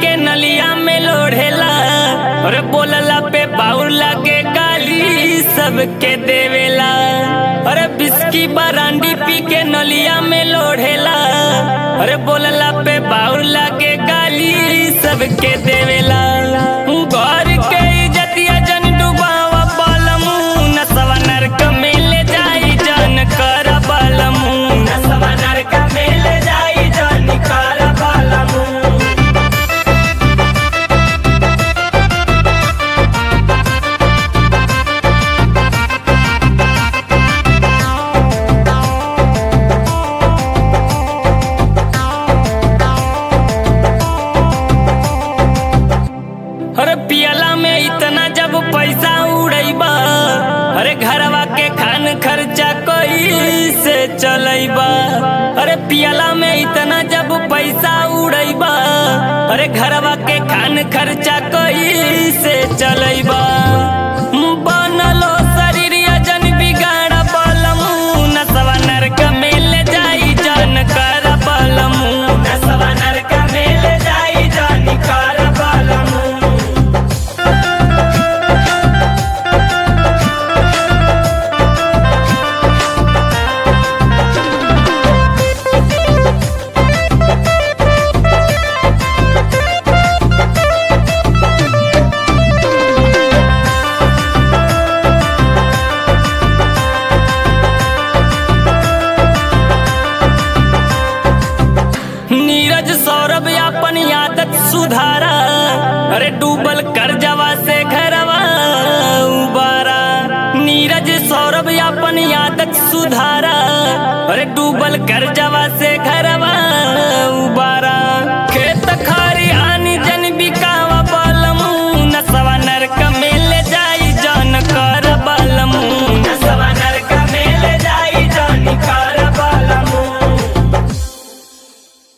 के नलिया में लोढ़ेला, अरे बोलला पे बाउर लागे गाली सबके देवेला। अरे बिस्की बरांडी पी के नलिया में लोढ़ेला, अरे बोलला पे बाउर लागे गाली सबके देवेला। घर के इज्जतिया जन डुबावा बालमू, नसवा नरक में ले जाई जन कर बालमू, नसवा नरक में ले जाई जन कर बालमू। अरे पियला में इतना जब पैसा उड़ैबा, अरे घरवा के खान खर्चा कैसे चलैबा। अरे पियला में इतना जब पैसा उड़ैबा, अरे घरवा के खान खर्चा कैसे चलैबा। बनलो शरीरिया जन बिगाड़ बालमू, नसवा नरक में ले जाई जन कर बालमू, नसवा नरक में ले जाई जन कर बालमू। नीरज सौरभ अपन आदत सुधारा, अरे डूबल कर्जवा से घरवा उबारा। नीरज सौरभ अपन आदत सुधारा, अरे डूबल कर्जवा से घरवा